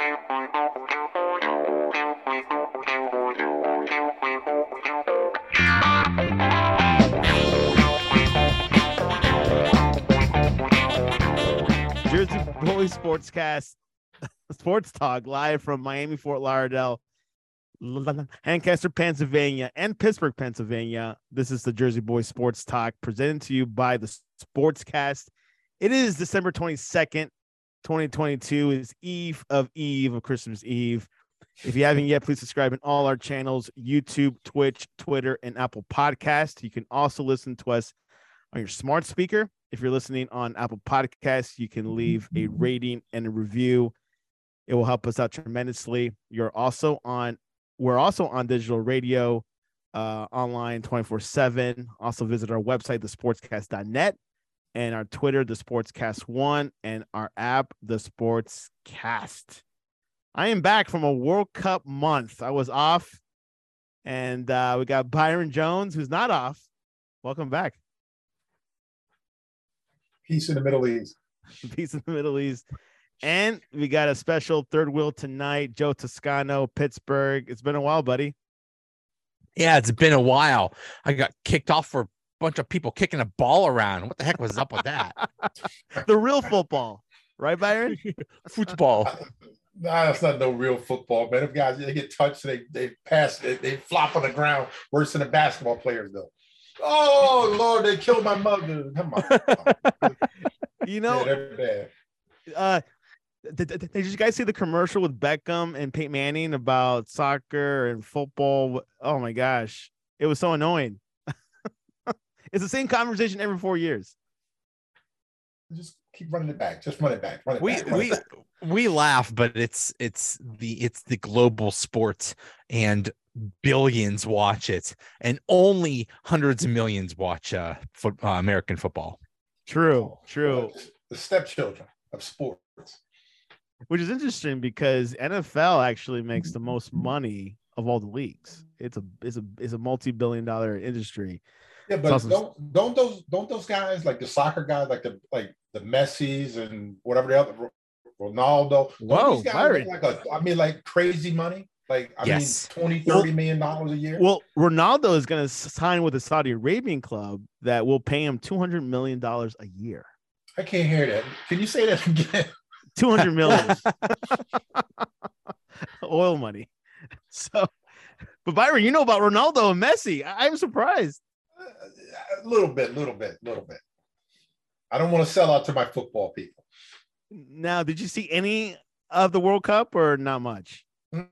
Jersey Boys Sportscast, Sports Talk, live from Miami, Fort Lauderdale, Lancaster, Pennsylvania, and Pittsburgh, Pennsylvania. This is the Jersey Boys Sports Talk, presented to you by the Sportscast. It is December 22nd, 2022. It's Eve of Christmas Eve. If you haven't yet, please subscribe in all our channels: YouTube, Twitch, Twitter, and Apple Podcast. You can also listen to us on your smart speaker. If you're listening on Apple Podcasts, you can leave a rating and a review. It will help us out tremendously. We're also on digital radio, online 24/7. Also visit our website, thesportscast.net, and our Twitter, the Sportscast1, and our app, the Sportscast. I am back from a World Cup month. I was off, and we got Byron Jones, who's not off. Welcome back. Peace in the Middle East. Peace in the Middle East. And we got a special third wheel tonight, Joe Toscano, Pittsburgh. It's been a while, buddy. Yeah, it's been a while. I got kicked off for a bunch of people kicking a ball around. What the heck was up with that? The real football, right, Byron? Football. Nah, that's not no real football, man. If guys, they get touched, they pass, they flop on the ground worse than the basketball players, though. Oh, Lord, they killed my mother. Come on. You know, yeah, they're bad. Did you guys see the commercial with Beckham and Peyton Manning about soccer and football? Oh, my gosh. It was so annoying. It's the same conversation every 4 years. Just keep running it back. Just run it back. We laugh, but it's the global sports, and billions watch it, and only hundreds of millions watch American football. True. The stepchildren of sports. Which is interesting because NFL actually makes the most money of all the leagues. It's a multi-billion-dollar industry. Yeah, but awesome. don't those guys, like the soccer guys, like the Messis and whatever the other Ronaldo. Whoa, these guys like crazy money. Like, yes. $20, $30 million a year. Well, Ronaldo is going to sign with the Saudi Arabian club that will pay him $200 million a year. I can't hear that. Can you say that again? 200 million. Oil money. So, but Byron, you know about Ronaldo and Messi. I'm surprised. A little bit. I don't want to sell out to my football people. Now, did you see any of the World Cup or not much?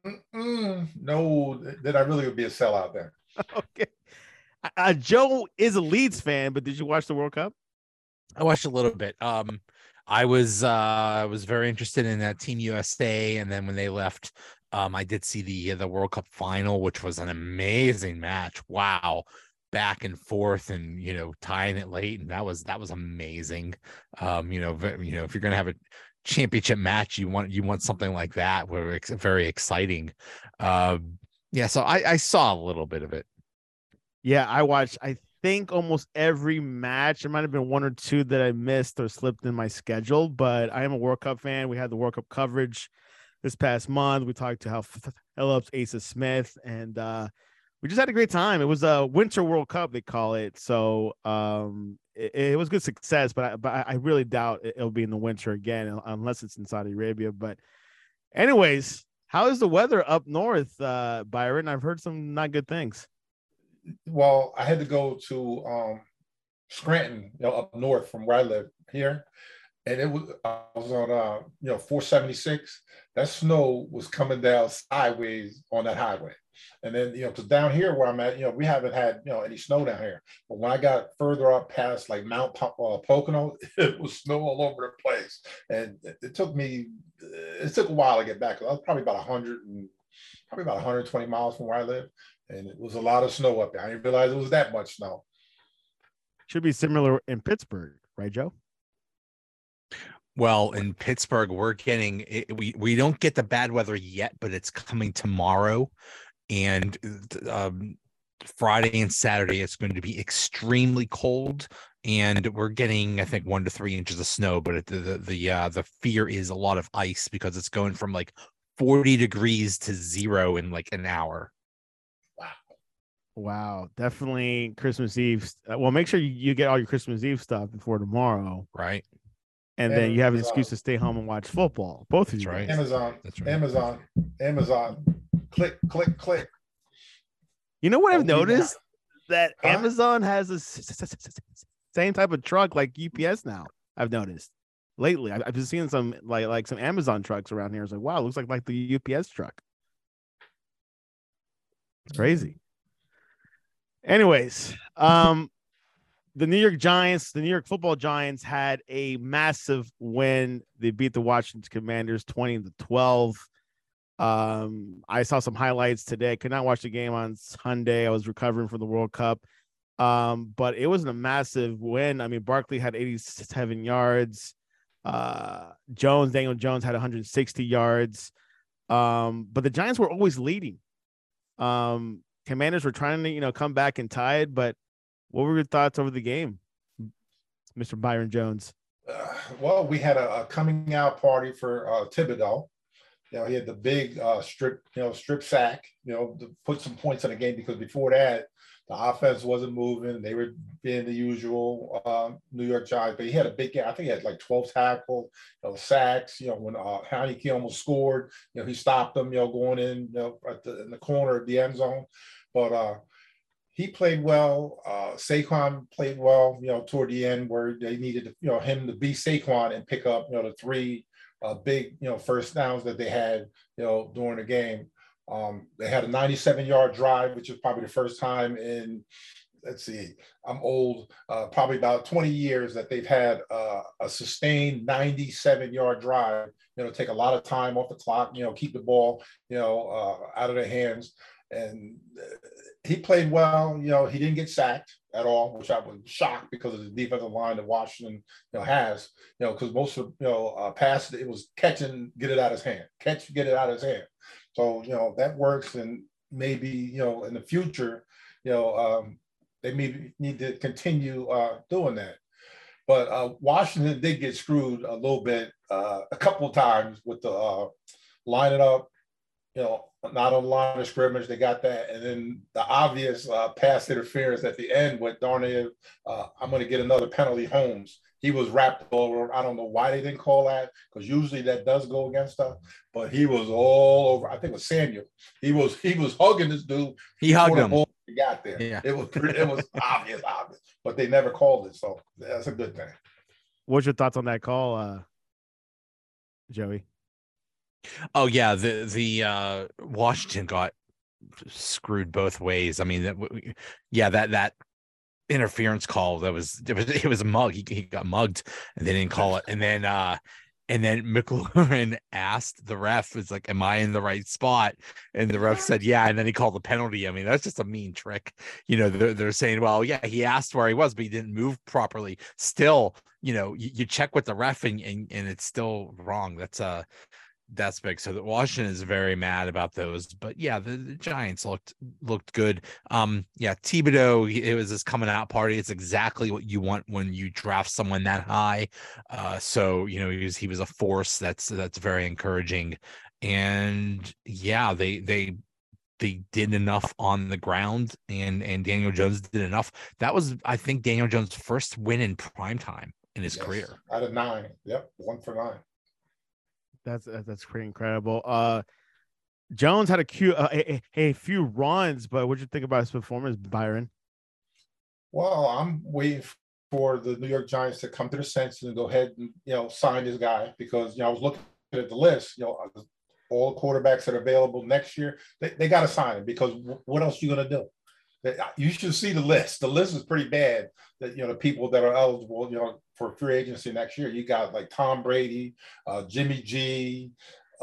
No, then I really would be a sellout there. Okay. Joe is a Leeds fan, but did you watch the World Cup? I watched a little bit. I was very interested in that Team USA, and then when they left, I did see the World Cup final, which was an amazing match. Wow, back and forth, and tying it late, and that was amazing. If you're gonna have a championship match, you want something like that where it's very exciting. So I saw a little bit of it. Yeah, I watched, I think, almost every match. There might have been one or two that I missed or slipped in my schedule, but I am a World Cup fan. We had the World Cup coverage this past month. We talked to Phillips, Asa Smith, and we just had a great time. It was a Winter World Cup, they call it. So it was good success, but I really doubt it'll be in the winter again, unless it's in Saudi Arabia. But anyways, how is the weather up north, Byron? I've heard some not good things. Well, I had to go to Scranton, up north from where I live here. And I was on 476. That snow was coming down sideways on that highway. And then, because down here where I'm at, we haven't had, any snow down here. But when I got further up past like Mount Pocono, it was snow all over the place. And it took a while to get back. I was probably about 120 miles from where I live. And it was a lot of snow up there. I didn't realize it was that much snow. Should be similar in Pittsburgh, right, Joe? Well, in Pittsburgh, we're getting we don't get the bad weather yet, but it's coming tomorrow, and Friday and Saturday it's going to be extremely cold, and we're getting, I think, 1 to 3 inches of snow. But the fear is a lot of ice because it's going from like 40 degrees to 0 in like an hour. Wow, definitely Christmas Eve. Well, make sure you get all your Christmas Eve stuff before tomorrow, Right. and then you have an excuse to stay home and watch football. Both of you That's guys. right. Amazon. That's right. Amazon. Click, click, click. You know what I've Don't be noticed? That Huh? Amazon has a same type of truck like UPS now. I've noticed lately. I've been seeing some like some Amazon trucks around here. It's like, wow, it looks like the UPS truck. It's crazy. Anyways, the New York Giants, the New York Football Giants had a massive win. They beat the Washington Commanders 20-12. I saw some highlights today. Could not watch the game on Sunday. I was recovering from the World Cup. But it was a massive win. I mean, Barkley had 87 yards. Daniel Jones had 160 yards. But the Giants were always leading. Commanders were trying to, come back and tie it, but what were your thoughts over the game, Mr. Byron Jones? Well, we had a coming out party for Thibodeau. He had the big strip sack, to put some points in the game, because before that, the offense wasn't moving. They were being the usual New York Giants, but he had a big game. I think he had like 12 tackles, sacks. When Heinicke almost scored, he stopped them, going in, in the corner of the end zone. But he played well. Saquon played well, toward the end, where they needed, him to be Saquon and pick up, the three big, first downs that they had, during the game. They had a 97-yard drive, which is probably the first time in, let's see, I'm old, probably about 20 years that they've had a sustained 97-yard drive, take a lot of time off the clock, keep the ball, out of their hands. And he played well. He didn't get sacked at all, which I was shocked because of the defensive line that Washington, has, because most of, passes, it was catch and get it out of his hand, get it out of his hand. So, that works. And maybe, in the future, they maybe need to continue doing that. But Washington did get screwed a little bit, a couple of times with the lining up, not on the line of scrimmage. They got that. And then the obvious pass interference at the end with Darnell, I'm going to get another penalty, Holmes. He was wrapped over. I don't know why they didn't call that, because usually that does go against stuff. But he was all over. I think it was Samuel. He was hugging this dude. He hugged him. He got there. Yeah. It was obvious, but they never called it. So that's a good thing. What's your thoughts on that call, Joey? Oh yeah, the Washington got screwed both ways. I mean, that interference call, it was a mug. He got mugged, and they didn't call it. And then McLaurin asked the ref, "It's like, am I in the right spot?" And the ref said, "Yeah." And then he called the penalty. I mean, that's just a mean trick. They're saying, well, yeah, he asked where he was, but he didn't move properly. Still, you check with the ref, and it's still wrong. That's big. So the Washington is very mad about those, but yeah, the Giants looked good. Thibodeau, it was his coming out party. It's exactly what you want when you draft someone that high. So he was a force that's very encouraging. And yeah, they did enough on the ground, and Daniel Jones did enough. That was, I think, Daniel Jones' first win in primetime in his career. Out of 9. Yep, 1 for 9. That's pretty incredible. Jones had a few runs, but what'd you think about his performance, Byron? Well, I'm waiting for the New York Giants to come to their senses and go ahead and sign this guy, because I was looking at the list. All the quarterbacks that are available next year, they got to sign him, because what else are you going to do? You should see the list. The list is pretty bad. That the people that are eligible, for free agency next year. You got like Tom Brady, Jimmy G,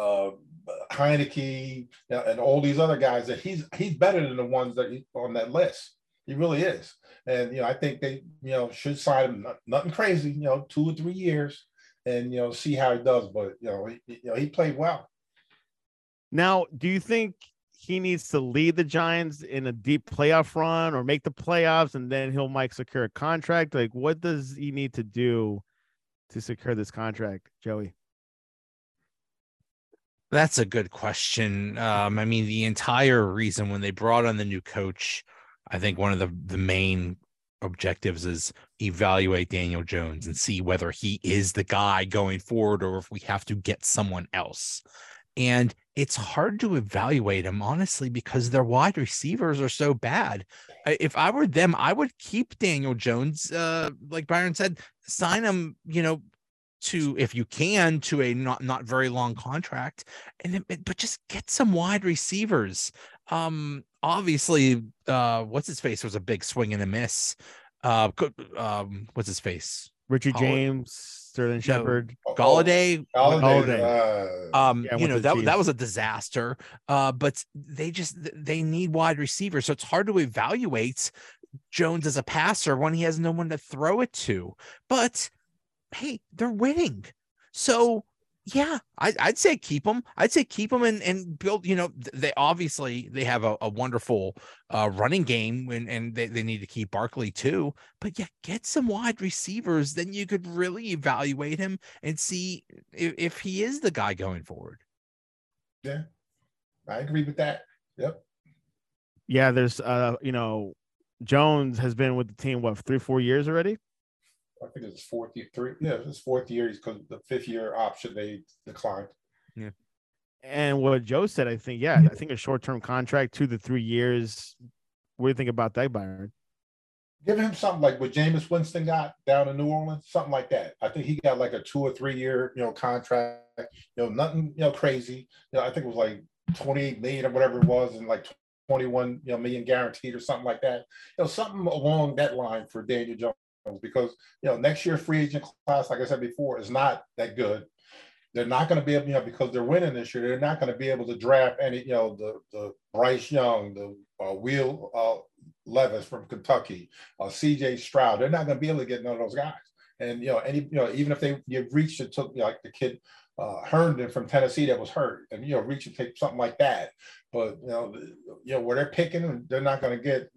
Heinicke, and all these other guys. That he's better than the ones that on that list. He really is. And I think they should sign him. Nothing crazy. 2 or 3 years, and see how he does. But he played well. Now, do you think he needs to lead the Giants in a deep playoff run, or make the playoffs, and then he'll might secure a contract? Like, what does he need to do to secure this contract, Joey? That's a good question. I mean, the entire reason when they brought on the new coach, I think one of the main objectives is evaluate Daniel Jones and see whether he is the guy going forward or if we have to get someone else. And it's hard to evaluate him, honestly, because their wide receivers are so bad. If I were them, I would keep Daniel Jones. Like Byron said, sign him, to, if you can, to a not very long contract, but just get some wide receivers. Obviously, what's his face was a big swing and a miss. What's his face? Richie James, Sterling Shepard, Galladay. Galladay. That was a disaster. But they need wide receivers, so it's hard to evaluate Jones as a passer when he has no one to throw it to. But hey, they're winning. So yeah, I'd say keep them. I'd say keep them and build, they obviously they have a wonderful running game and they need to keep Barkley too. But yeah, get some wide receivers. Then you could really evaluate him and see if he is the guy going forward. Yeah, I agree with that. Yep. Yeah, there's Jones has been with the team, 3-4 years already? I think it's fourth year, it's fourth year because the fifth year option they declined. Yeah. And what Joe said, I think a short-term contract, 2 to 3 years. What do you think about that, Byron? Give him something like what Jameis Winston got down in New Orleans, something like that. I think he got like a 2 or 3 year, contract, nothing, crazy. I think it was like 28 million or whatever it was, and like 21 million guaranteed or something like that. Something along that line for Daniel Jones. Because next year free agent class, like I said before, is not that good. They're not going to be able, because they're winning this year. They're not going to be able to draft any, the Bryce Young, the Will Levis from Kentucky, C.J. Stroud. They're not going to be able to get none of those guys. And even if you reached and took like the kid Herndon from Tennessee that was hurt, and reach and take something like that. But where they're picking, they're not going to get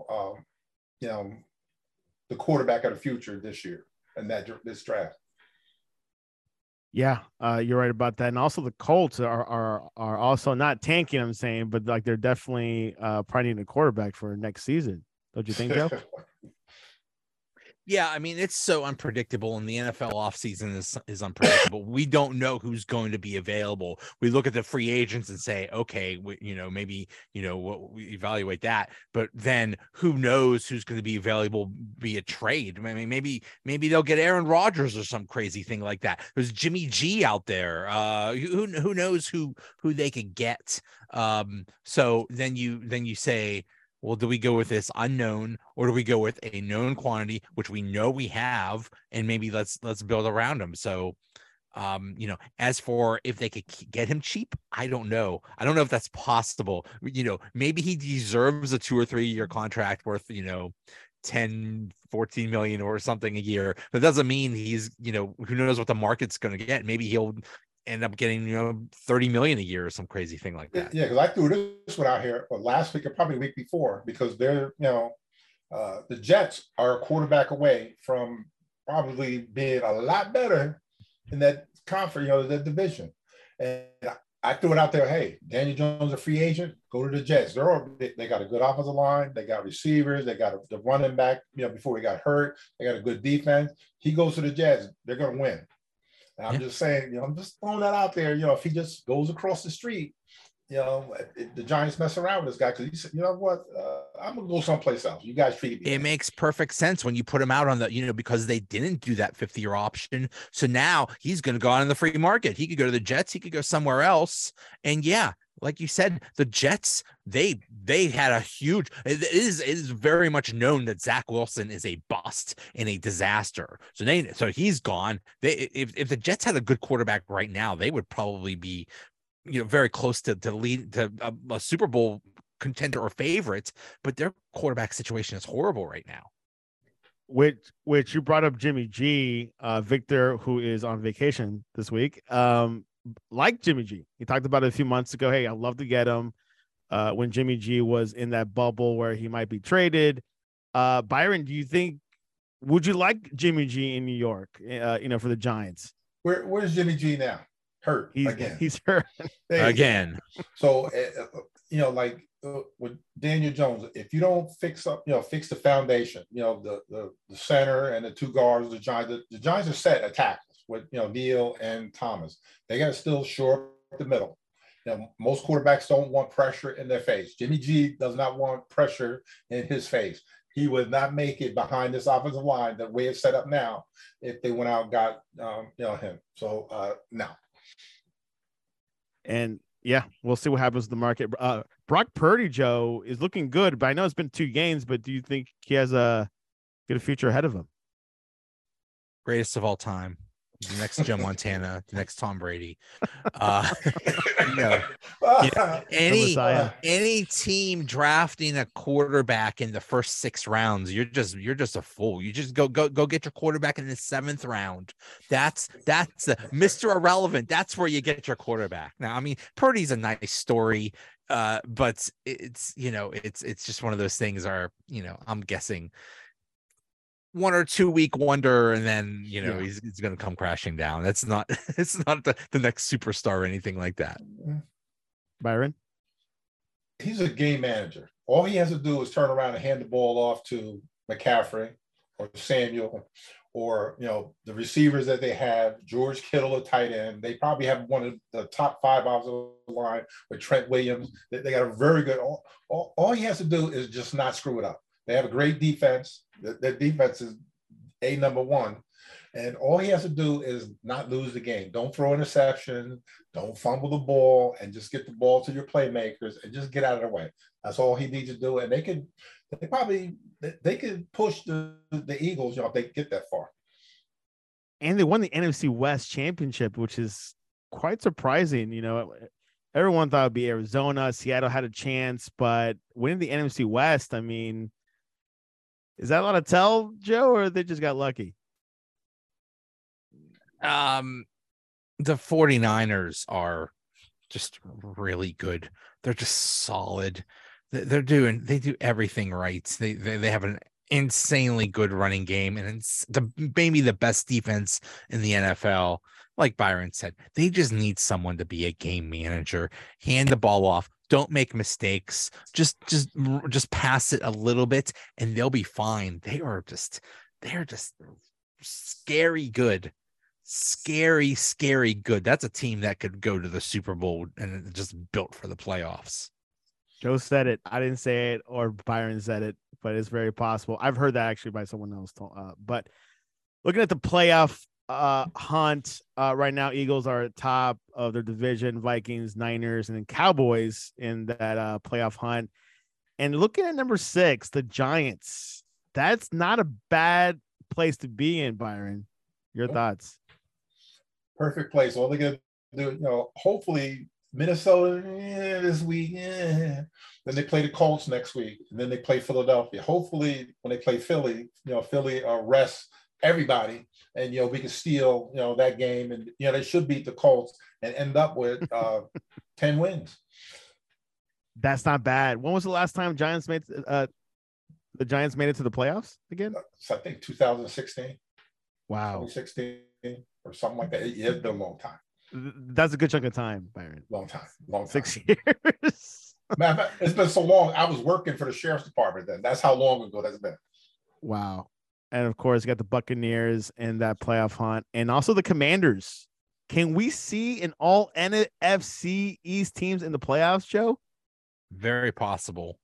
the quarterback of the future this year and this draft. Yeah, you're right about that. And also the Colts are also not tanking, I'm saying, but like they're definitely probably needing a quarterback for next season. Don't you think, Joe? Yeah, I mean, it's so unpredictable, and the NFL offseason is unpredictable. We don't know who's going to be available. We look at the free agents and say, okay, maybe, we evaluate that. But then who knows who's going to be available via trade? I mean, maybe they'll get Aaron Rodgers or some crazy thing like that. There's Jimmy G out there. Who knows who they could get? So then you say, well, do we go with this unknown or do we go with a known quantity, which we know we have, and maybe let's build around them? So, as for if they could get him cheap, I don't know. I don't know if that's possible. Maybe he deserves a 2 or 3 year contract worth, 10, 14 million or something a year. That doesn't mean he's, who knows what the market's going to get. Maybe he'll end up getting 30 million a year or some crazy thing like that. Yeah, because I threw this one out here last week or probably the week before, because they're the Jets are a quarterback away from probably being a lot better in that conference, the division. And I threw it out there. Hey, Daniel Jones, a free agent, go to the Jets. They got a good offensive line. They got receivers. They got the running back. Before he got hurt, they got a good defense. He goes to the Jets. They're going to win. And I'm just saying, I'm just throwing that out there. If he just goes across the street, the Giants mess around with this guy because he said, you know what, I'm gonna go someplace else. You guys treat me. It makes perfect sense when you put him out on the, because they didn't do that 5th year option. So now he's going to go on in the free market. He could go to the Jets. He could go somewhere else. And yeah, like you said, the Jets, they had a huge, it is very much known that Zach Wilson is a bust and a disaster. So he's gone. If the Jets had a good quarterback right now, they would probably be, very close to lead to a Super Bowl contender or favorite, but their quarterback situation is horrible right now. Which you brought up Jimmy G, Victor, who is on vacation this week. Like Jimmy G, he talked about it a few months ago. Hey, I'd love to get him when Jimmy G was in that bubble where he might be traded. Byron, would you like Jimmy G in New York, for the Giants? Where's Jimmy G now? hurt He's again. he's hurt. Again. So, like with Daniel Jones, if you don't fix the foundation, the center and the two guards, the Giants are set at tackles with Neal and Thomas. They got to still shore up the middle. Most quarterbacks don't want pressure in their face. Jimmy G does not want pressure in his face. He would not make it behind this offensive line the way it's set up now if they went out and got him. So no. And yeah, we'll see what happens to the market. Brock Purdy, Joe, is looking good, but I know it's been 2 games. But do you think he has a good future ahead of him? Greatest of all time. The next Joe Montana, the next Tom Brady. Any team drafting a quarterback in the first 6 rounds, you're just a fool. You just go get your quarterback in the 7th round. That's Mr. Irrelevant. That's where you get your quarterback. Now, I mean, Purdy's a nice story, but it's just one of those things. I'm guessing 1 or 2 week wonder, and then he's going to come crashing down. That's not it's not the next superstar or anything like that. Byron, he's a game manager. All he has to do is turn around and hand the ball off to McCaffrey or Samuel, or the receivers that they have. George Kittle, a tight end. They probably have one of the top 5 offensive line with Trent Williams. They got a very good. All he has to do is just not screw it up. They have a great defense. Their defense is number 1. And all he has to do is not lose the game. Don't throw interception. Don't fumble the ball, and just get the ball to your playmakers and just get out of their way. That's all he needs to do. And they could push the Eagles, if they get that far. And they won the NFC West championship, which is quite surprising. Everyone thought it'd be Arizona. Seattle had a chance, but winning the NFC West, I mean, is that a lot of tell, Joe, or they just got lucky? The 49ers are just really good. They're just solid. They do everything right. They have an insanely good running game, and it's maybe the best defense in the NFL. Like Byron said, they just need someone to be a game manager, hand the ball off. Don't make mistakes. Just pass it a little bit, and they'll be fine. They're just scary good. Scary good. That's a team that could go to the Super Bowl and just built for the playoffs. Joe said it. I didn't say it, or Byron said it, but it's very possible. I've heard that actually by someone else. But looking at the playoff hunt right now, Eagles are at top of their division, Vikings, Niners, and then Cowboys in that playoff hunt. And looking at number 6, the Giants, that's not a bad place to be in, Byron. Your thoughts? Perfect place. All they got to do, hopefully Minnesota this week. Then they play the Colts next week, and then they play Philadelphia. Hopefully, when they play Philly, Philly rests everybody, and we can steal that game, and they should beat the Colts and end up with 10 wins. That's not bad. When was the last time the Giants made it to the playoffs again? I think 2016. Wow. 2016 or something like that. It's been a long time. That's a good chunk of time, Byron. Long time. 6 years. Man, it's been so long. I was working for the sheriff's department then. That's how long ago that's been. Wow. And of course, you got the Buccaneers in that playoff hunt, and also the Commanders. Can we see an all NFC East teams in the playoffs, Joe? Very possible.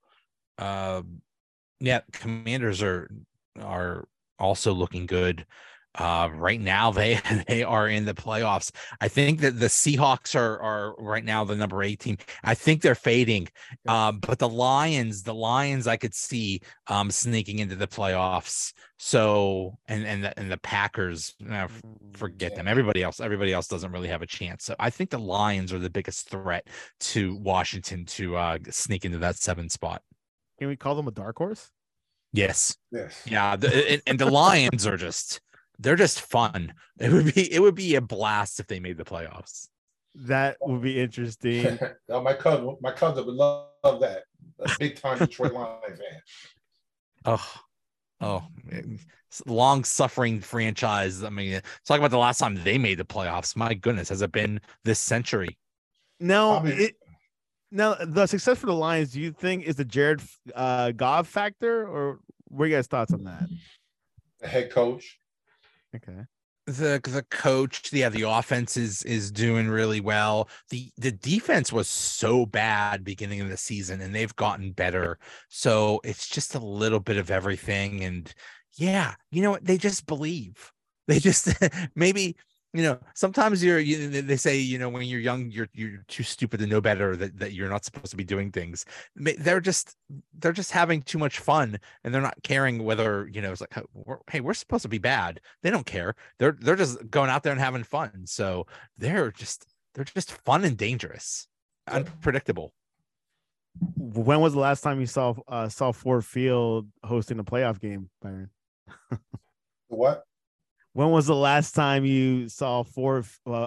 Yeah, Commanders are also looking good. Right now they are in the playoffs. I think that the Seahawks are right now the number 8 team. I think they're fading. But the Lions I could see sneaking into the playoffs. So and the Packers, forget them. Everybody else doesn't really have a chance. So I think the Lions are the biggest threat to Washington to sneak into that 7 spot. Can we call them a dark horse? Yes. Yes. Yeah. And the Lions are they're just fun. It would be a blast if they made the playoffs. That would be interesting. My cousin would love that. A big time Detroit Lions fan. Oh, Oh, long suffering franchise. I mean, talk about the last time they made the playoffs. My goodness, has it been this century? Now, Probably now the success for the Lions, do you think is the Jared Goff factor, or what are you guys' thoughts on that? the head coach. Okay. The coach, yeah, the offense is doing really well. The defense was so bad beginning of the season, and they've gotten better. So it's just a little bit of everything. And yeah, you know what? They just believe. They just maybe, sometimes they say, when you're young, you're too stupid to know better, that you're not supposed to be doing things. They're just having too much fun, and they're not caring whether, it's like, hey, we're supposed to be bad. They don't care. They're just going out there and having fun. So they're just fun and dangerous, unpredictable. When was the last time you saw Ford Field hosting a playoff game, Byron? What? When was the last time you saw the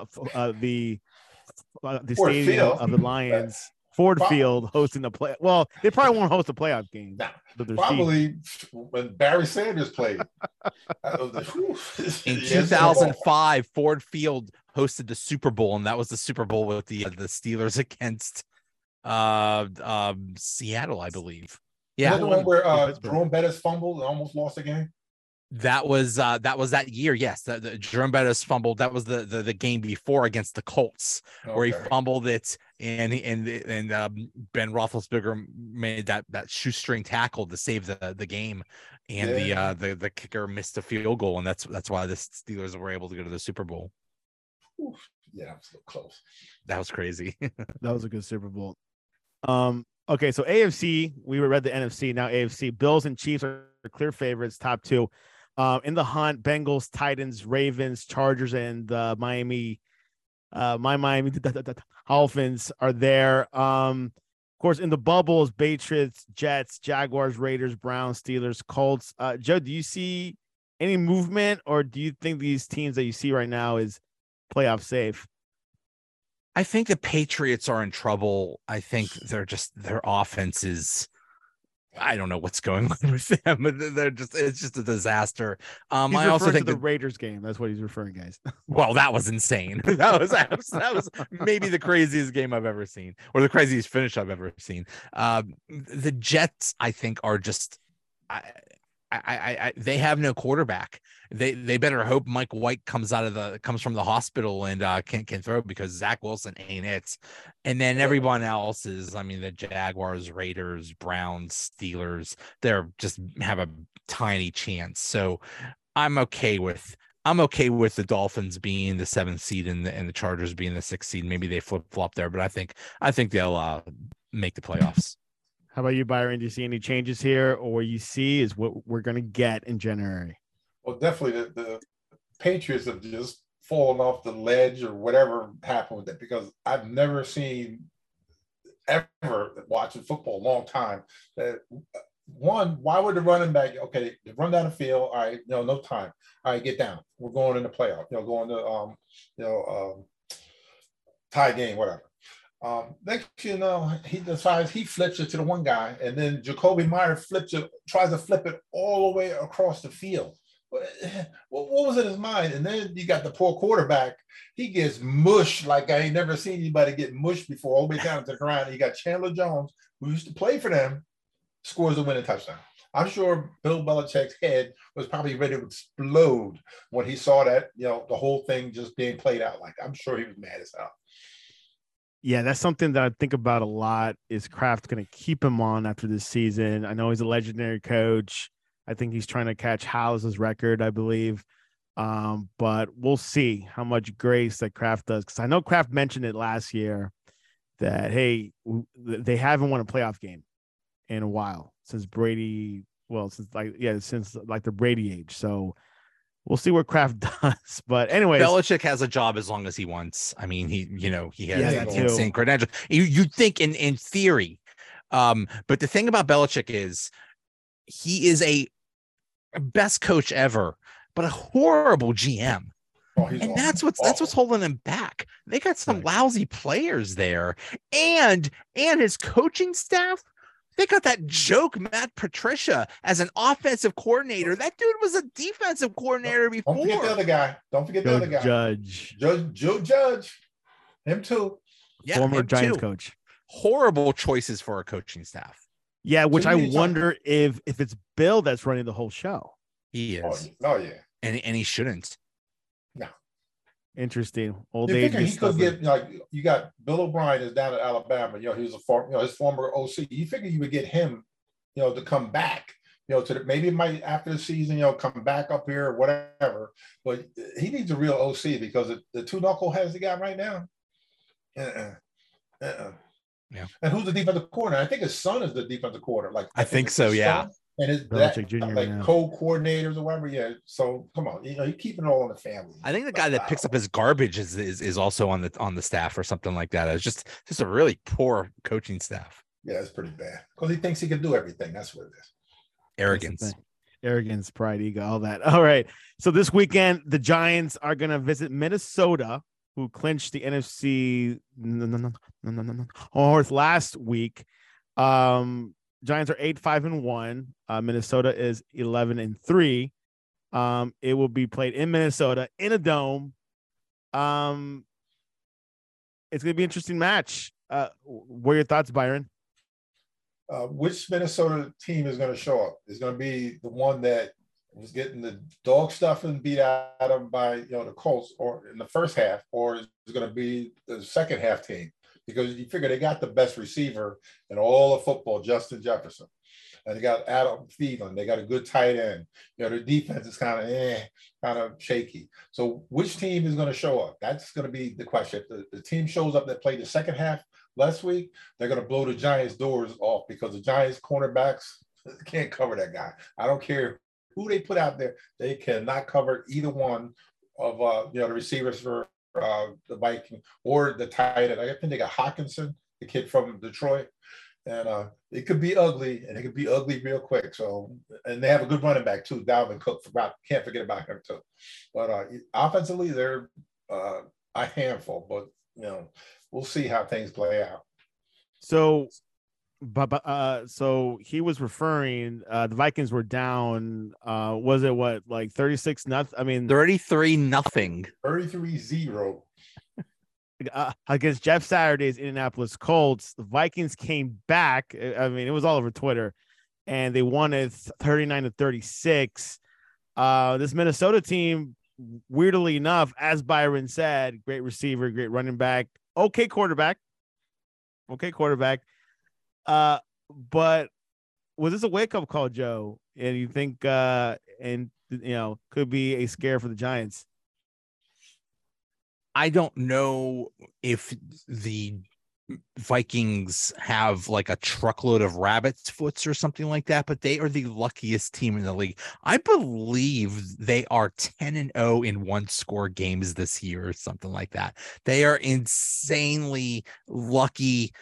stadium Field. of the Lions, Ford Field, hosting the play? Well, they probably won't host a playoff game. Nah, probably when Barry Sanders played. In 2005, Ford Field hosted the Super Bowl, and that was the Super Bowl with the Steelers against Seattle, I believe. Yeah, the one where Jerome Bettis fumbled and almost lost the game. That was that year. Yes, the Jerome Bettis fumbled. That was the game before against the Colts, where he fumbled it, and Ben Roethlisberger made that shoestring tackle to save the game, and the kicker missed a field goal, and that's why the Steelers were able to go to the Super Bowl. Oof. Yeah, that was so close. That was crazy. That was a good Super Bowl. Okay, so AFC, we read the NFC. Now AFC, Bills and Chiefs are clear favorites, top two. In the hunt, Bengals, Titans, Ravens, Chargers, and Miami Dolphins are there. Of course, in the bubbles, Patriots, Jets, Jaguars, Raiders, Browns, Steelers, Colts. Joe, do you see any movement, or do you think these teams that you see right now is playoff safe? I think the Patriots are in trouble. I think their offense is, I don't know what's going on with them. It's just a disaster. I also think the Raiders game. That's what he's referring, guys. Well, that was insane. that was maybe the craziest game I've ever seen, or the craziest finish I've ever seen. The Jets, I think, are just, they have no quarterback. They better hope Mike White comes from the hospital and can throw, because Zach Wilson ain't it. And then everyone else is, I mean, the Jaguars, Raiders, Browns, Steelers, they're just have a tiny chance. So I'm okay with the Dolphins being the 7th seed and the Chargers being the 6th seed. Maybe they flip flop there, but I think they'll make the playoffs. How about you, Byron? Do you see any changes here, or what you see is what we're going to get in January? Well, definitely the Patriots have just fallen off the ledge, or whatever happened with it, because I've never seen, ever watching football a long time, that one, why would the running back, okay, run down the field, all right, no time, all right, get down, we're going in the playoff, going to tie game, whatever. Next, he decides he flips it to the one guy, and then Jacoby Myers tries to flip it all the way across the field. What was in his mind? And then you got the poor quarterback. He gets mushed like I ain't never seen anybody get mushed before, all the way down to the ground. You got Chandler Jones, who used to play for them, scores the winning touchdown. I'm sure Bill Belichick's head was probably ready to explode when he saw that, the whole thing just being played out. Like, I'm sure he was mad as hell. Yeah, that's something that I think about a lot. Is Kraft going to keep him on after this season? I know he's a legendary coach. I think he's trying to catch House's record, I believe. But we'll see how much grace that Kraft does. Because I know Kraft mentioned it last year that, hey, they haven't won a playoff game in a while since Brady. Well, since the Brady age. So we'll see what Kraft does. But anyway, Belichick has a job as long as he wants. I mean, he has insane credentials. You'd think in theory. But the thing about Belichick is he is a best coach ever, but a horrible GM. And that's what's holding him back. They got some lousy players there, and his coaching staff They got that joke Matt Patricia as an offensive coordinator. That dude was a defensive coordinator before. Don't forget the other guy. Don't forget the other guy. Judge. Joe Judge. Him too. Yeah, Former Giants coach. Horrible choices for a coaching staff. Yeah, which I wonder if it's Bill that's running the whole show. He is. Oh yeah. And he shouldn't. No. Interesting. Old You age. figure he could get, like, you got Bill O'Brien is down at Alabama. You know, he was his former OC. You figure you would get him, you know, to come back, you know, maybe it might after the season, you know, come back up here or whatever. But he needs a real OC because the two knuckleheads he got right now. Yeah. And who's the defensive coordinator? I think his son is the defensive coordinator. Like I think so, yeah. And his co-coordinators or whatever. Yeah. So come on, you know, you're keeping it all in the family. I think the guy that picks up his garbage is also on the staff or something like that. It's just a really poor coaching staff. Yeah, it's pretty bad because he thinks he can do everything. That's what it is. Arrogance, pride, ego, all that. All right. So this weekend, the Giants are going to visit Minnesota, who clinched the NFC North last week. Giants are 8-5-1. Minnesota is 11-3. It will be played in Minnesota in a dome. It's going to be an interesting match. What are your thoughts, Byron? Which Minnesota team is going to show up? Is going to be the one that was getting the dog stuff and beat out of them by, you know, the Colts or in the first half, or is it going to be the second half team? Because you figure they got the best receiver in all of football, Justin Jefferson. And they got Adam Thielen. They got a good tight end. You know, their defense is kind of shaky. So which team is going to show up? That's going to be the question. If the team shows up that played the second half last week, they're going to blow the Giants' doors off because the Giants cornerbacks can't cover that guy. I don't care who they put out there. They cannot cover either one of the receivers for the Viking or the tight end. I think they got Hawkinson, the kid from Detroit, and it could be ugly, and it could be ugly real quick. So, and they have a good running back too, Dalvin Cook. Can't forget about him too. But offensively, they're a handful. But you know, we'll see how things play out. So, so he was referring. The Vikings were down. Was it what, like 36-0? I mean, 33-0. 33-0. Against Jeff Saturday's Indianapolis Colts. The Vikings came back. I mean, it was all over Twitter, and they won it 39-36. This Minnesota team, weirdly enough, as Byron said, great receiver, great running back, okay quarterback. But was this a wake-up call, Joe? And you think could be a scare for the Giants? I don't know if the Vikings have like a truckload of rabbit's foots or something like that, but they are the luckiest team in the league. I believe they are 10-0 in one-score games this year or something like that. They are insanely lucky.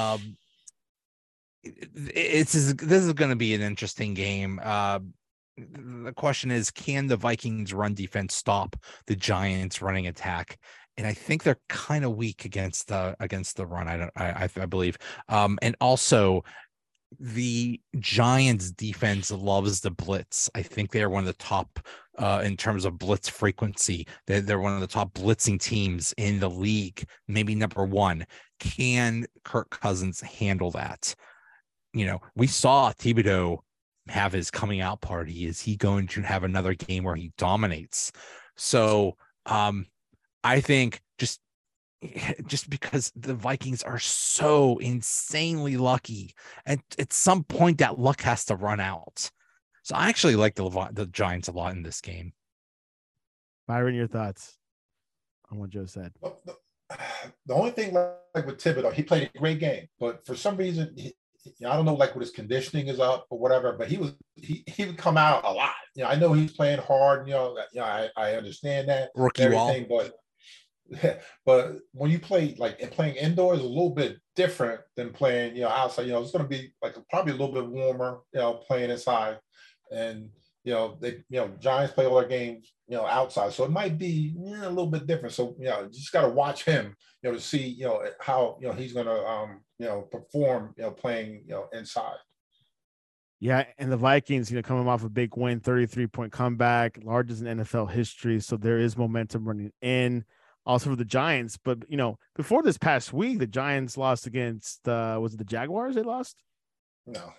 This is going to be an interesting game. The question is, can the Vikings run defense stop the Giants running attack? And I think they're kind of weak against the run. I believe. And also the Giants defense loves the blitz. I think they are one of the top in terms of blitz frequency. They're one of the top blitzing teams in the league, maybe number one. Can Kirk Cousins handle that? You know, we saw Thibodeau have his coming out party. Is he going to have another game where he dominates? So I think just because the Vikings are so insanely lucky, and at some point that luck has to run out. So I actually like the Giants a lot in this game. Byron, your thoughts on what Joe said? The only thing, like with Thibodeau, he played a great game, but for some reason, I don't know, like what his conditioning is up or whatever, but he would come out a lot. You know, I know he's playing hard. I understand that rookie everything, but when you play playing indoors is a little bit different than playing outside. It's going to be like probably a little bit warmer. Playing inside, and Giants play all their games, outside. So it might be a little bit different. So, you just got to watch him, to see, how, he's going to, perform, playing, inside. Yeah, and the Vikings, coming off a big win, 33-point comeback, largest in NFL history. So there is momentum running in. Also for the Giants, but before this past week, the Giants lost against was it the Jaguars? They lost. No.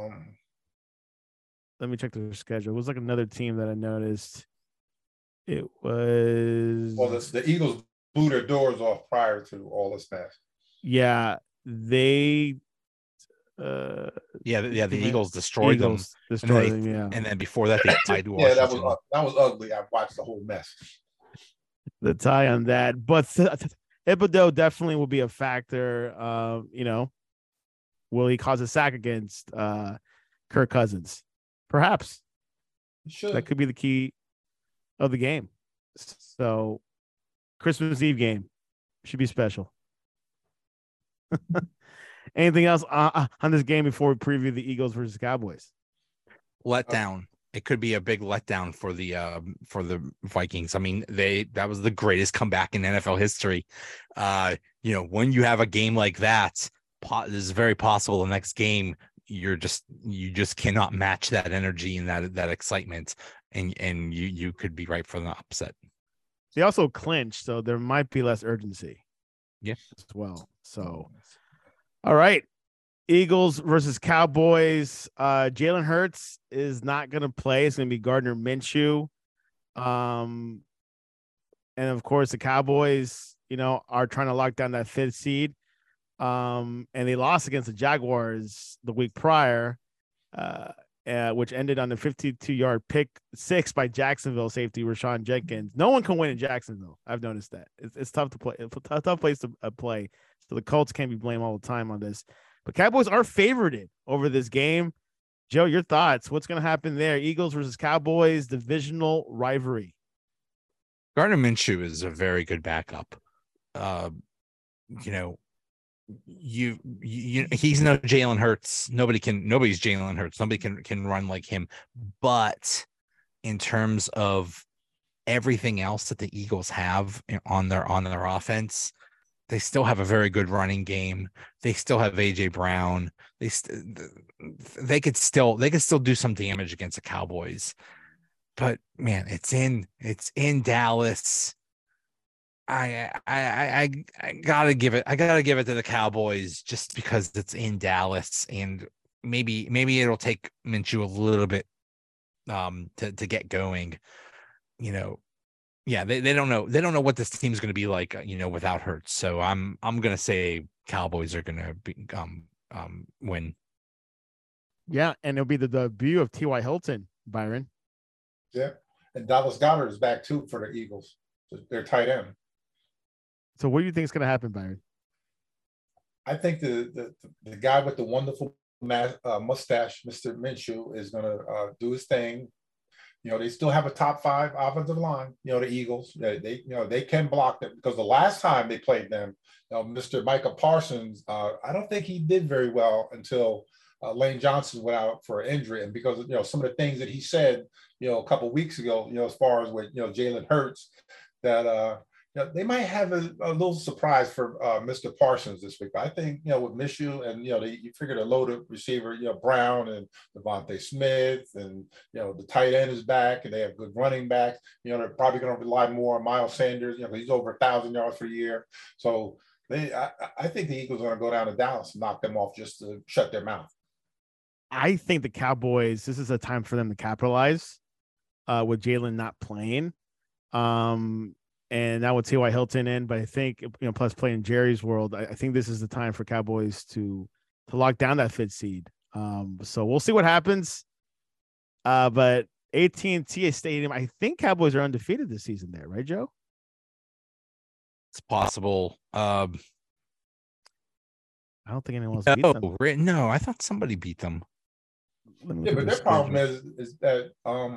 Let me check their schedule. It was like another team that I noticed. It was the Eagles blew their doors off prior to all this mess. Yeah, they. The Eagles destroyed them. Yeah, and then before that, they tied Washington. Yeah, that was ugly. I watched the whole mess. The tie on that, but Thibodeau definitely will be a factor. Will he cause a sack against Kirk Cousins? Perhaps. That could be the key of the game. So, Christmas Eve game should be special. Anything else on this game before we preview the Eagles versus Cowboys? Letdown. It could be a big letdown for the Vikings. I mean, that was the greatest comeback in NFL history. When you have a game like that, it is very possible the next game you just cannot match that energy and that excitement, and you could be right for the upset. They also clinched, so there might be less urgency. Yeah, as well. So, all right. Eagles versus Cowboys. Jalen Hurts is not going to play. It's going to be Gardner Minshew. And of course, the Cowboys, are trying to lock down that 5th seed. And they lost against the Jaguars the week prior, which ended on the 52-yard pick 6 by Jacksonville safety Rashawn Jenkins. No one can win in Jacksonville. I've noticed that. It's tough to play. It's a tough place to play. So the Colts can't be blamed all the time on this. But Cowboys are favored over this game. Joe, your thoughts? What's going to happen there? Eagles versus Cowboys, divisional rivalry. Gardner Minshew is a very good backup. He's no Jalen Hurts. Nobody's Jalen Hurts. Nobody can run like him. But in terms of everything else that the Eagles have on their offense, they still have a very good running game. They still have AJ Brown. They could still do some damage against the Cowboys. But man, it's in Dallas. I gotta give it to the Cowboys just because it's in Dallas, and maybe it'll take Minshew a little bit to get going. Yeah, they don't know. They don't know what this team's going to be like, without Hurts. So I'm going to say Cowboys are going to win. Yeah, and it'll be the debut of T.Y. Hilton, Byron. Yeah, and Dallas Goedert is back too for the Eagles. They're tight end. So what do you think is going to happen, Byron? I think the guy with the wonderful mustache, Mr. Minshew, is going to do his thing. They still have a top 5 offensive line. The Eagles, they can block them because the last time they played them, Mr. Micah Parsons, I don't think he did very well until Lane Johnson went out for an injury, and because some of the things that he said, a couple of weeks ago, as far as with Jalen Hurts, that they might have a little surprise for Mr. Parsons this week. But I think, with Minshew and, you figured a loaded receiver, Brown and Devontae Smith and, the tight end is back and they have good running backs. They're probably going to rely more on Miles Sanders, he's over 1,000 yards per year. So I think the Eagles are going to go down to Dallas and knock them off just to shut their mouth. I think the Cowboys, this is a time for them to capitalize with Jalen not playing. And now with T.Y. Hilton in, but I think, plus playing Jerry's world, I think this is the time for Cowboys to lock down that 5th seed. So we'll see what happens. But AT&T Stadium, I think Cowboys are undefeated this season there, right, Joe? It's possible. I don't think anyone else beat them. No, I thought somebody beat them. Yeah, but their problem is that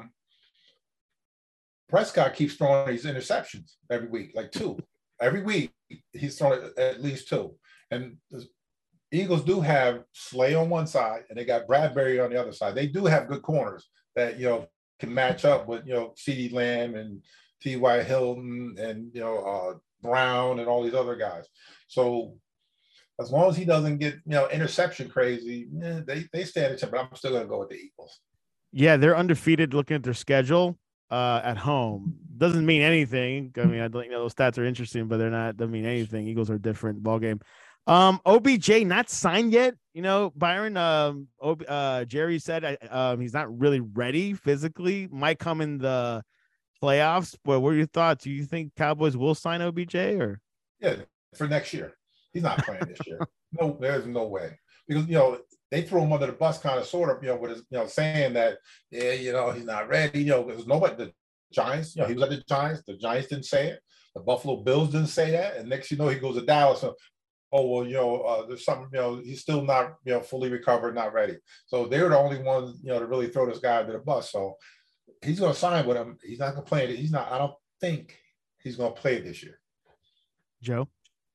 Prescott keeps throwing these interceptions every week, like 2. Every week, he's throwing at least 2. And the Eagles do have Slay on one side, and they got Bradbury on the other side. They do have good corners that, can match up with, CeeDee Lamb and T.Y. Hilton and, Brown and all these other guys. So as long as he doesn't get, interception crazy, they stand a chance, but I'm still going to go with the Eagles. Yeah, they're undefeated looking at their schedule at home. Doesn't mean anything. I mean, those stats are interesting, but they're not, doesn't mean anything. Eagles are a different ball game. OBJ not signed yet. Byron, Jerry said he's not really ready physically. Might come in the playoffs, but what are your thoughts? Do you think Cowboys will sign OBJ or? Yeah, for next year. He's not playing this year. No, there's no way. Because, they threw him under the bus kind of sort of, with his, saying that, he's not ready, because nobody, the Giants, he was at the Giants didn't say it. The Buffalo Bills didn't say that. And next, he goes to Dallas. So, there's something, he's still not, fully recovered, not ready. So they're the only ones, to really throw this guy under the bus. So he's going to sign with him. He's not going to play it. I don't think he's going to play this year. Joe?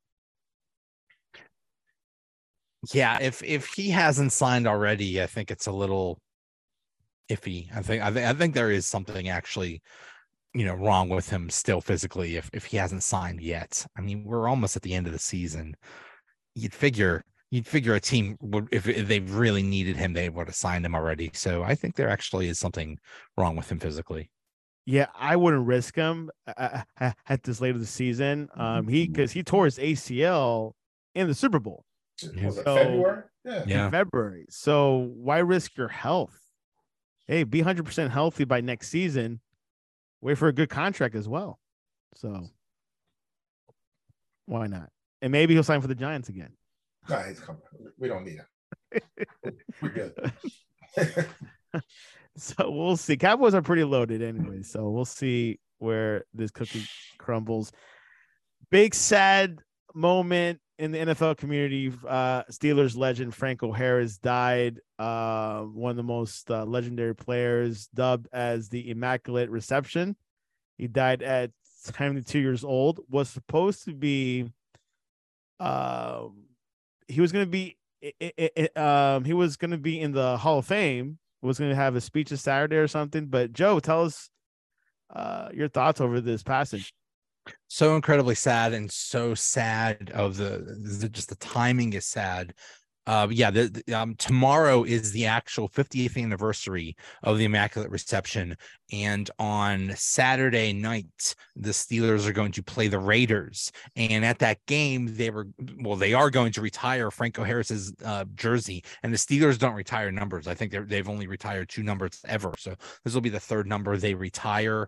Yeah, if he hasn't signed already, I think it's a little iffy. I think there is something actually, wrong with him still physically if he hasn't signed yet. I mean, we're almost at the end of the season. You'd figure a team would, if they really needed him, they would have signed him already. So I think there actually is something wrong with him physically. Yeah, I wouldn't risk him at this late of the season. Because he tore his ACL in the Super Bowl. Was it February? Yeah, in February. So why risk your health? Hey, be 100% healthy by next season. Wait for a good contract as well. So why not? And maybe he'll sign for the Giants again. No, he's coming. We don't need him. We're good. So we'll see. Cowboys are pretty loaded anyway. So we'll see where this cookie crumbles. Big sad moment in the NFL community. Steelers legend Franco Harris died. One of the most legendary players, dubbed as the Immaculate Reception. He died at 72 years old. Was supposed to be he was going to be in the Hall of Fame. Was going to have a speech this Saturday or something. But Joe, tell us your thoughts over this passage. So incredibly sad, and so sad of just the timing is sad. Tomorrow is the actual 50th anniversary of the Immaculate Reception, and on Saturday night the Steelers are going to play the Raiders, and at that game they are going to retire Franco Harris's jersey, and the Steelers don't retire numbers. I think they've only retired 2 numbers ever, so this will be the 3rd number they retire.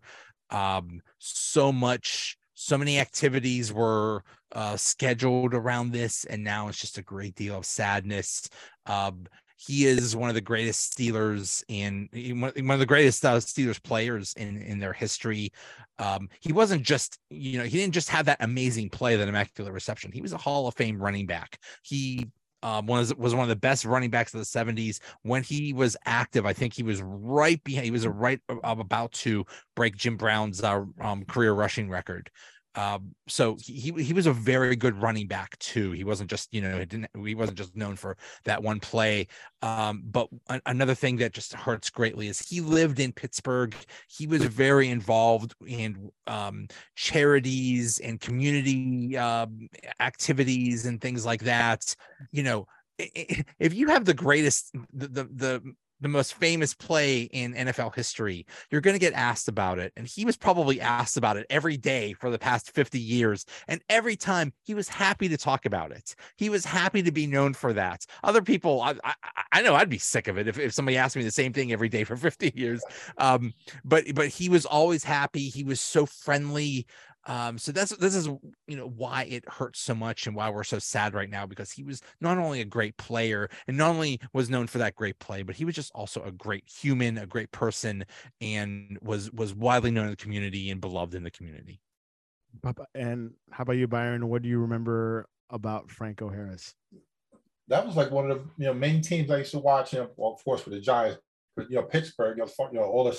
So many activities were scheduled around this, and now it's just a great deal of sadness. He is one of the greatest Steelers one of the greatest Steelers players in their history. He wasn't just, he didn't just have that amazing play, that Immaculate Reception. He was a Hall of Fame running back. He was one of the best running backs of the 70s. When he was active, I think he was right behind. He was about to break Jim Brown's career rushing record. So he was a very good running back too. He wasn't just, he wasn't just known for that one play. But another thing that just hurts greatly is he lived in Pittsburgh. He was very involved in charities and community activities and things like that. If you have the greatest, the most famous play in NFL history, you're going to get asked about it. And he was probably asked about it every day for the past 50 years. And every time he was happy to talk about it. He was happy to be known for that. Other people, I know I'd be sick of it if somebody asked me the same thing every day for 50 years. But he was always happy. He was so friendly. So this is why it hurts so much and why we're so sad right now, because he was not only a great player and not only was known for that great play, but he was just also a great human, a great person, and was widely known in the community and beloved in the community. And how about you, Byron? What do you remember about Franco Harris? That was like one of the main teams I used to watch. Well, of course, with the Giants, but Pittsburgh, all the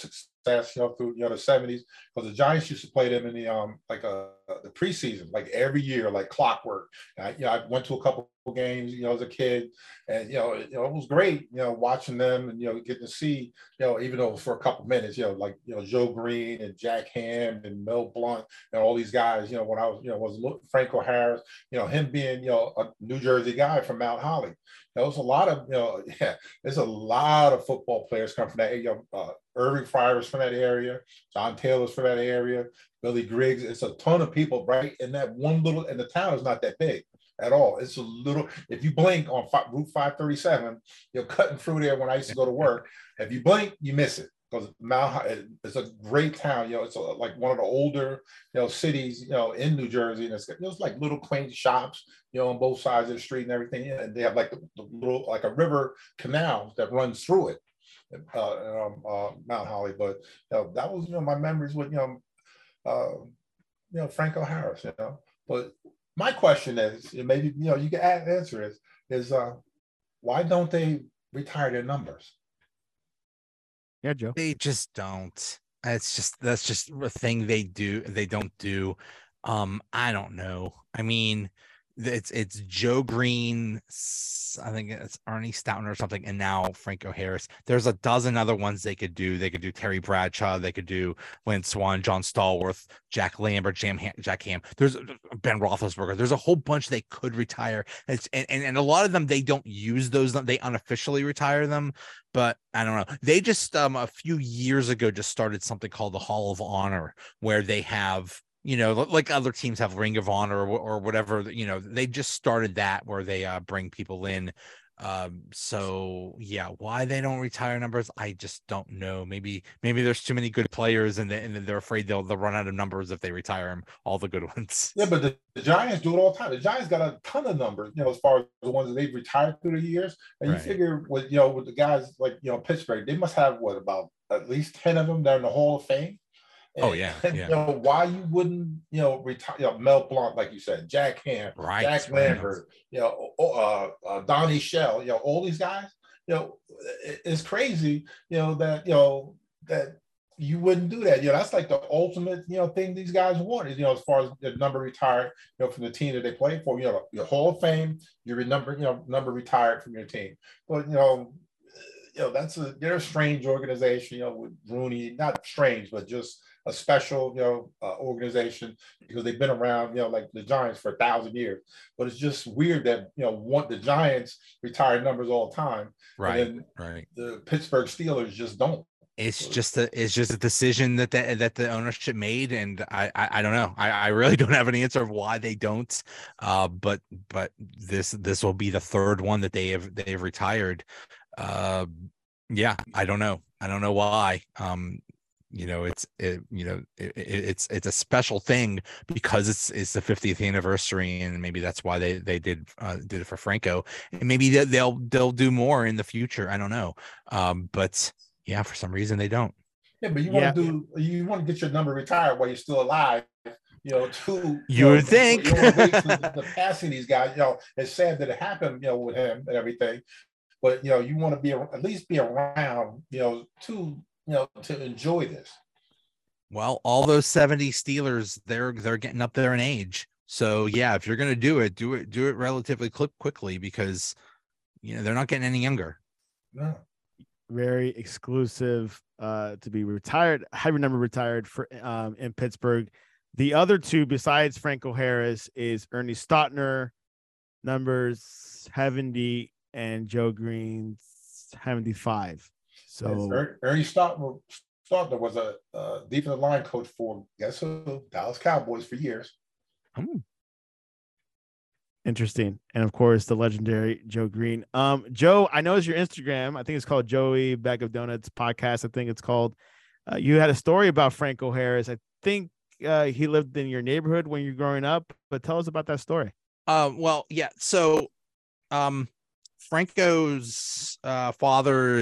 success, through the 70s, because the Giants used to play them in the the preseason, like every year, like clockwork. I went to a couple of games, as a kid, and it was great, watching them and getting to see, even though it was for a couple of minutes, like Joe Green and Jack Ham and Mel Blount and all these guys, when I was Franco Harris, him being a New Jersey guy from Mount Holly. There was a lot of there's a lot of football players come from that area. Irving Fryer was from that area. John Taylor's from that area. Billy Griggs. It's a ton of people right in that one little. And the town is not that big at all. It's a little. If you blink on Route 537, you're cutting through there. When I used to go to work, if you blink, you miss it. Because it's a great town. It's like one of the older, cities, in New Jersey, and it's like little quaint shops, on both sides of the street and everything. And they have like the little, like a river canal that runs through it, Mount Holly. But that was, my memories with Franco Harris. But my question is, maybe you can answer is why don't they retire their numbers? Yeah, Joe. They just don't. That's just a thing they don't do. I don't know. I mean, it's Joe Green, I think it's Ernie Stoughton or something, and now Franco Harris. There's a dozen other ones they could do. They could do Terry Bradshaw. They could do Lynn Swan, John Stallworth, Jack Lambert, Jack Ham. There's Ben Roethlisberger. There's a whole bunch they could retire. And a lot of them, they don't use those. They unofficially retire them. But I don't know. They just a few years ago just started something called the Hall of Honor, where they have, like other teams have Ring of Honor or whatever, they just started that where they bring people in. So yeah, why they don't retire numbers, I just don't know. Maybe there's too many good players and they're afraid they'll run out of numbers if they retire them, all the good ones. Yeah, but the Giants do it all the time. The Giants got a ton of numbers, as far as the ones that they've retired through the years. And you figure with with the guys like Pittsburgh, they must have about at least 10 of them that are in the Hall of Fame. And, why you wouldn't, retire, Mel Blount, like you said, Jack Ham, Jack Lambert, Donnie Shell, all these guys, it's crazy, that you wouldn't do that. That's like the ultimate, thing these guys want is, as far as the number retired, from the team that they play for, your Hall of Fame, your number retired from your team. But, they're a strange organization, with Rooney, not strange, but just a special, organization, because they've been around, like the Giants for 1,000 years. But it's just weird that, the Giants retire numbers all the time. Right. The Pittsburgh Steelers just don't. It's just a decision that the ownership made, and I don't know. I really don't have an answer of why they don't. But this will be the third one that they've retired. Yeah, I don't know why. It's a special thing because it's the 50th anniversary, and maybe that's why they did it for Franco, and maybe they'll do more in the future. I don't know. But yeah, for some reason they don't. Yeah, but you want to get your number retired while you're still alive. You would think. You want to wait for the passing these guys. It's sad that it happened, with him and everything. But you want to at least be around, to enjoy this. Well, all those 70 Steelers, they're getting up there in age. So yeah, if you're gonna do it relatively quickly, because they're not getting any younger. No. Very exclusive to be retired. I remember retired for in Pittsburgh. The other two besides Franco Harris is Ernie Stautner, numbers 70, and Joe Green 75. So Ernie Stautner was a defensive line coach for, guess who? Dallas Cowboys for years. Interesting. And of course, the legendary Joe Green. Joe, I know it's your Instagram. I think it's called Joey Bag of Donuts Podcast. I think it's called. You had a story about Franco Harris. I think he lived in your neighborhood when you were growing up, but tell us about that story. Well, yeah. So, Franco's father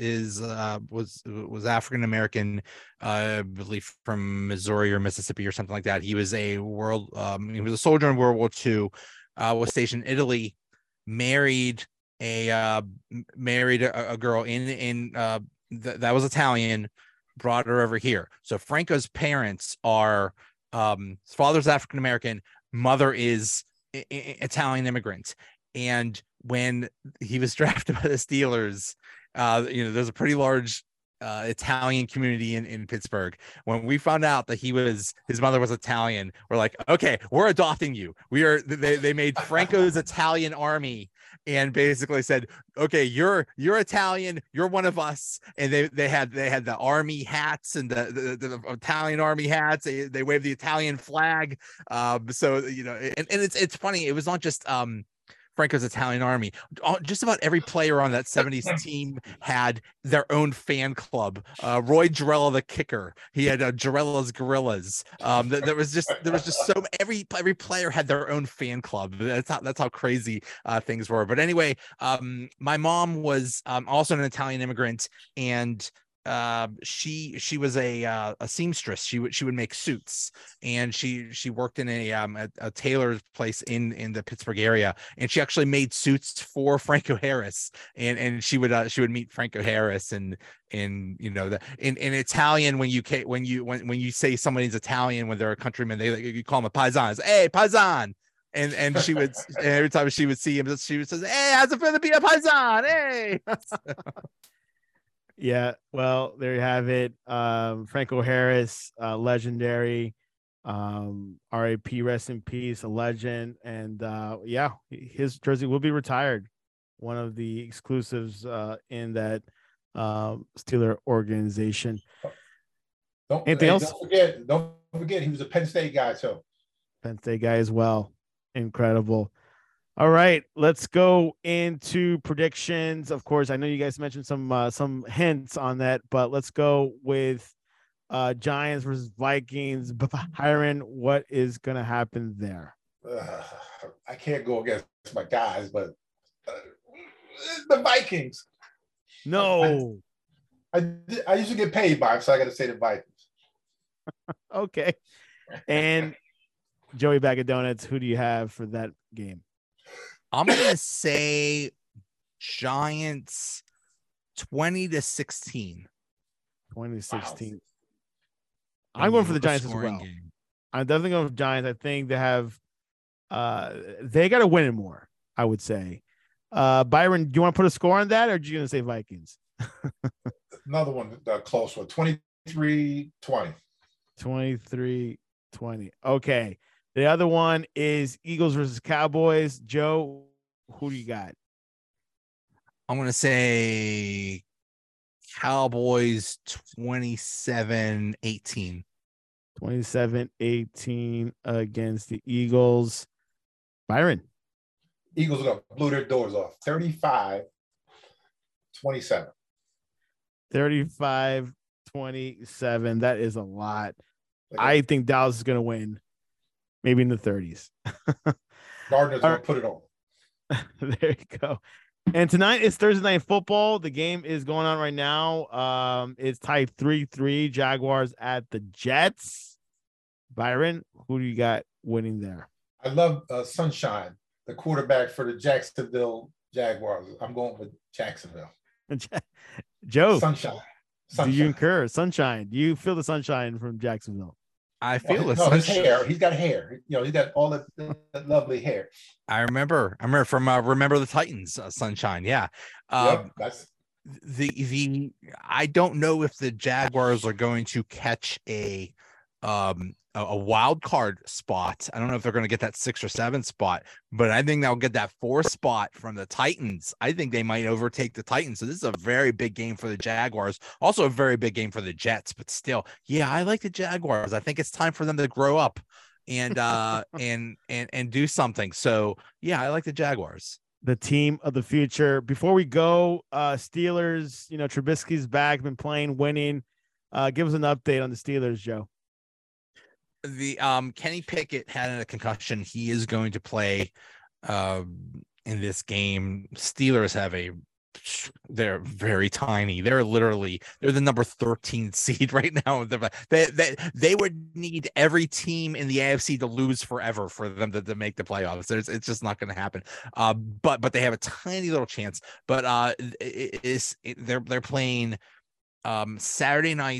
was African American, I believe from Missouri or Mississippi or something like that. He was he was a soldier in World War II. Was stationed in Italy. Married a girl in that was Italian. brought her over here. So Franco's parents are his father's African American, mother is Italian immigrant. And when he was drafted by the Steelers, there's a pretty large Italian community in Pittsburgh. When we found out that his mother was Italian, we're like, okay, we're adopting you. They made Franco's Italian army and basically said, okay, you're Italian, you're one of us. And they had the army hats and the Italian army hats. They waved the Italian flag. So and it's funny. It was not just Franco's Italian army. Just about every player on that 70s team had their own fan club. Roy Girella, the kicker, he had Girella's Gorillas. There was just so every player had their own fan club. That's how crazy things were. But anyway, my mom was also an Italian immigrant, and she was a seamstress. She would make suits, and she worked in a tailor's place in the Pittsburgh area, and she actually made suits for Franco Harris, and she would meet Franco Harris in Italian, when you say somebody's Italian when they're a countryman, you call them a paisan. Hey, paisan. And she would, every time she would see him, she would say, hey, how's it feel to be a paisan? Hey. Yeah, well, there you have it. Franco Harris, legendary. RIP, rest in peace, a legend. And his jersey will be retired. One of the exclusives in that Steeler organization. Anything else? Don't forget, he was a Penn State guy too. Penn State guy as well. Incredible. All right, let's go into predictions. Of course, I know you guys mentioned some hints on that, but let's go with Giants versus Vikings. Hiram, what is going to happen there? I can't go against my guys, but the Vikings. No. I used to get paid by him, so I got to say the Vikings. Okay. And Joey Bag of Donuts, who do you have for that game? I'm going to say Giants 20-16. 20-16. Wow. I'm going for the Giants as well. Game. I'm definitely going for Giants. I think they have they got to win it more, I would say. Byron, do you want to put a score on that, or are you going to say Vikings? Another one, close one, 23-20. 23-20. Okay. The other one is Eagles versus Cowboys. Joe, who do you got? I'm going to say Cowboys 27-18. 27-18 against the Eagles. Byron. Eagles are going to blow their doors off. 35-27. 35-27. That is a lot. I think Dallas is going to win. Maybe in the 30s. Gardner's going to put it on. There you go. And tonight is Thursday Night Football. The game is going on right now. It's tied 3-3. Jaguars at the Jets. Byron, who do you got winning there? I love Sunshine, the quarterback for the Jacksonville Jaguars. I'm going with Jacksonville. Joe. Sunshine. Do you concur? Sunshine. Do you feel the sunshine from Jacksonville? I feel his hair. He's got hair. He's got all that lovely hair. I remember from Remember the Titans, Sunshine. Yeah. That's I don't know if the Jaguars are going to catch a wild card spot. I don't know if they're going to get that 6 or 7 spot, but I think they'll get that 4 spot from the Titans. I think they might overtake the Titans. So this is a very big game for the Jaguars. Also a very big game for the Jets, but still, yeah, I like the Jaguars. I think it's time for them to grow up and and do something. So yeah, I like the Jaguars. The team of the future. Before we go, Steelers, Trubisky's back, been playing, winning. Give us an update on the Steelers, Joe. The Kenny Pickett had a concussion. He is going to play in this game. Steelers they're very tiny. They're the number 13 seed right now. They would need every team in the AFC to lose forever for them to make the playoffs. It's just not going to happen. But they have a tiny little chance. But they're playing Saturday night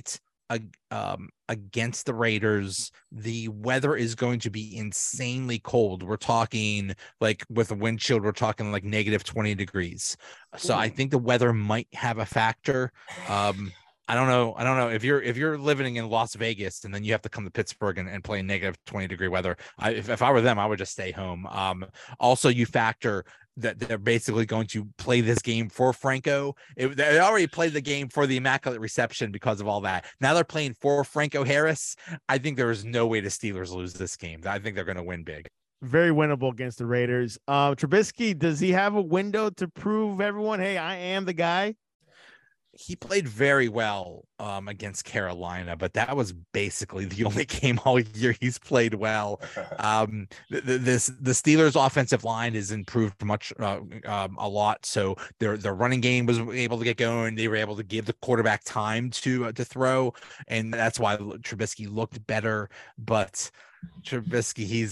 against the Raiders, the weather is going to be insanely cold. We're talking like with a wind chill, we're talking like negative 20 degrees. So I think the weather might have a factor. I don't know if you're living in Las Vegas and then you have to come to Pittsburgh and play in negative 20-degree weather. If I were them, I would just stay home. Also, you factor that they're basically going to play this game for Franco. They already played the game for the Immaculate Reception because of all that. Now they're playing for Franco Harris. I think there is no way the Steelers lose this game. I think they're going to win big. Very winnable against the Raiders. Trubisky, does he have a window to prove everyone, hey, I am the guy? He played very well against Carolina, but that was basically the only game all year he's played well. The Steelers' offensive line has improved much a lot, so their running game was able to get going. They were able to give the quarterback time to throw, and that's why Trubisky looked better. But Trubisky, he's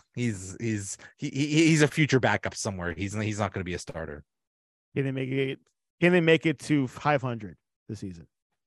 a future backup somewhere. He's not going to be a starter. Can they make it to 500 this season?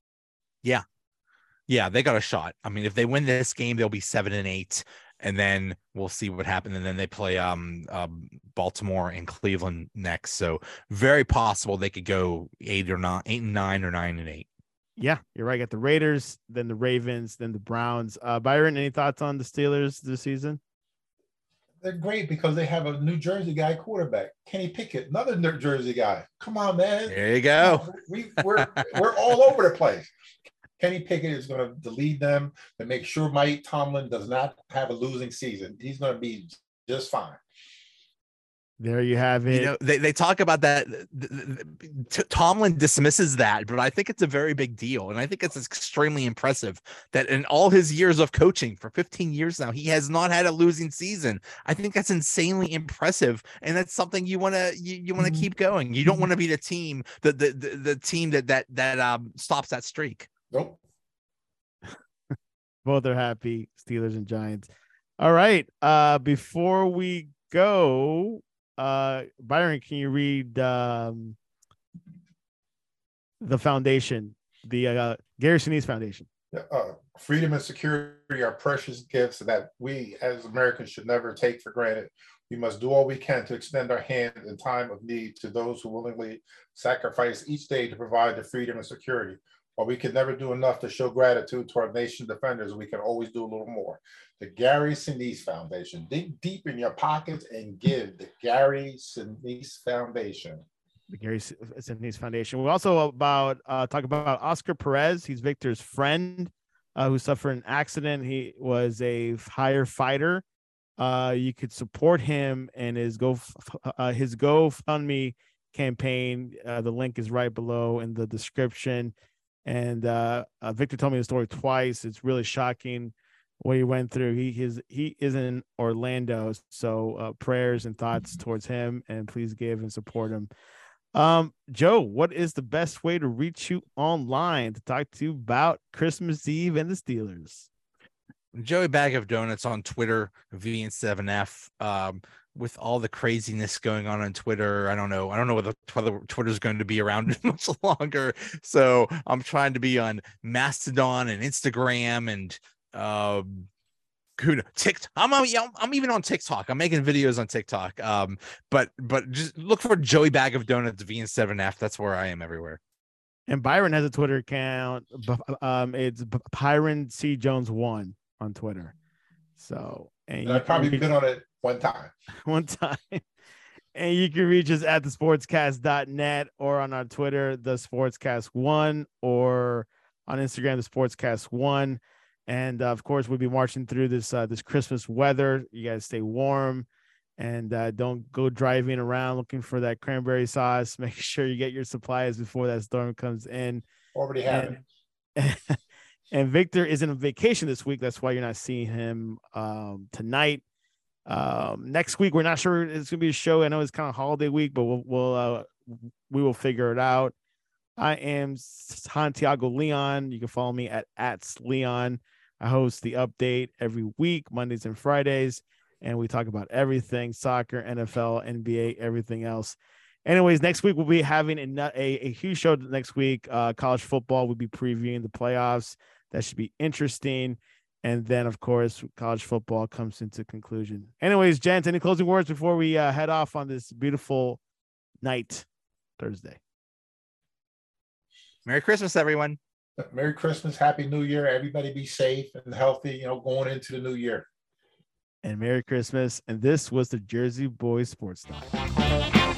Yeah, they got a shot. I mean, if they win this game, they'll be 7-8, and then we'll see what happens. And then they play Baltimore and Cleveland next. So very possible they could go 8-9 or 9-8. Yeah, you're right. Got the Raiders, then the Ravens, then the Browns. Byron, any thoughts on the Steelers this season? They're great because they have a New Jersey guy quarterback, Kenny Pickett, another New Jersey guy. Come on, man. There you go. We're all over the place. Kenny Pickett is going to lead them to make sure Mike Tomlin does not have a losing season. He's going to be just fine. There you have it. You know, they talk about that. Tomlin dismisses that, but I think it's a very big deal. And I think it's extremely impressive that in all his years of coaching for 15 years now, he has not had a losing season. I think that's insanely impressive. And that's something you want to keep going. You don't want to be the team, the team that stops that streak. Nope. Both are happy, Steelers and Giants. All right. Before we go, Byron, can you read the foundation, the Gary Sinise Foundation? Freedom and security are precious gifts that we as Americans should never take for granted. We must do all we can to extend our hand in time of need to those who willingly sacrifice each day to provide the freedom and security. While we can never do enough to show gratitude to our nation defenders, we can always do a little more. The Gary Sinise Foundation. Dig deep in your pockets and give. The Gary Sinise Foundation. The Gary Sinise Foundation. We also talk about Oscar Perez. He's Victor's friend who suffered an accident. He was a firefighter. You could support him and his GoFundMe campaign. The link is right below in the description. And Victor told me the story twice. It's really shocking what he went through. He is in Orlando, so prayers and thoughts towards him, and please give and support him. Joe, what is the best way to reach you online to talk to you about Christmas Eve and the Steelers? Joey Bag of Donuts on Twitter, VN7F. With all the craziness going on Twitter, I don't know whether Twitter's going to be around much longer. So I'm trying to be on Mastodon and Instagram and TikTok. I'm even on TikTok. I'm making videos on TikTok. But just look for Joey Bag of Donuts VN7F. That's where I am everywhere. And Byron has a Twitter account. It's Byron C Jones 1 on Twitter. So and I've probably been on it one time. And you can reach us at thesportscast.net or on our Twitter, the Sportscast1, or on Instagram, the Sportscast1. And of course, we'll be marching through this Christmas weather. You guys stay warm and don't go driving around looking for that cranberry sauce. Make sure you get your supplies before that storm comes in. Already have it. And Victor is on vacation this week. That's why you're not seeing him tonight. Next week, we're not sure it's gonna be a show. I know it's kind of holiday week, but we will figure it out. I am Santiago Leon. You can follow me at @Leon. I host the update every week, Mondays and Fridays, and we talk about everything: soccer, NFL, NBA, everything else. Anyways, next week we'll be having a huge show. Next week, college football. We'll be previewing the playoffs. That should be interesting. And then, of course, college football comes into conclusion. Anyways, gents, any closing words before we head off on this beautiful night Thursday? Merry Christmas, everyone. Merry Christmas, Happy New Year. Everybody be safe and healthy, going into the new year. And Merry Christmas. And this was the Jersey Boys Sports Talk.